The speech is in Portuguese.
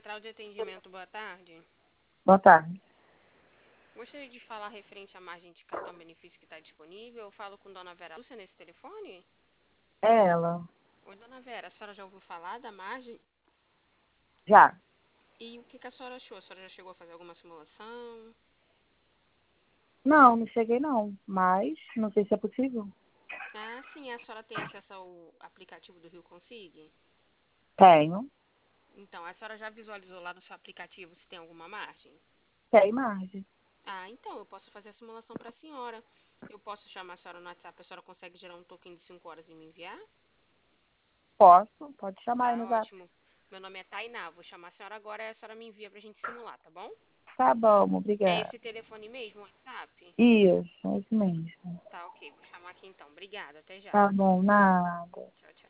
Central de Atendimento, boa tarde. Boa tarde. Gostaria de falar referente à margem de cartão benefício que está disponível. Eu falo com Dona Vera Lúcia nesse telefone? É ela. Oi, Dona Vera, a senhora já ouviu falar da margem? Já. E o que a senhora achou? A senhora já chegou a fazer alguma simulação? Não cheguei não, mas não sei se é possível. Ah, sim, a senhora tem acesso ao aplicativo do Rio Consig? Tenho. Então, a senhora já visualizou lá no seu aplicativo se tem alguma margem? Tem margem. Ah, então, eu posso fazer a simulação para a senhora. Eu posso chamar a senhora no WhatsApp, a senhora consegue gerar um token de 5 horas e me enviar? Posso? Pode chamar aí Tá no zap. ótimo. Meu nome é Tainá, vou chamar a senhora agora e a senhora me envia pra gente simular, tá bom? Tá bom, É obrigada. esse telefone mesmo, WhatsApp? Isso, é isso mesmo. Tá, ok, vou chamar aqui então. Obrigada, até já. Tá bom, nada. Tchau, tchau.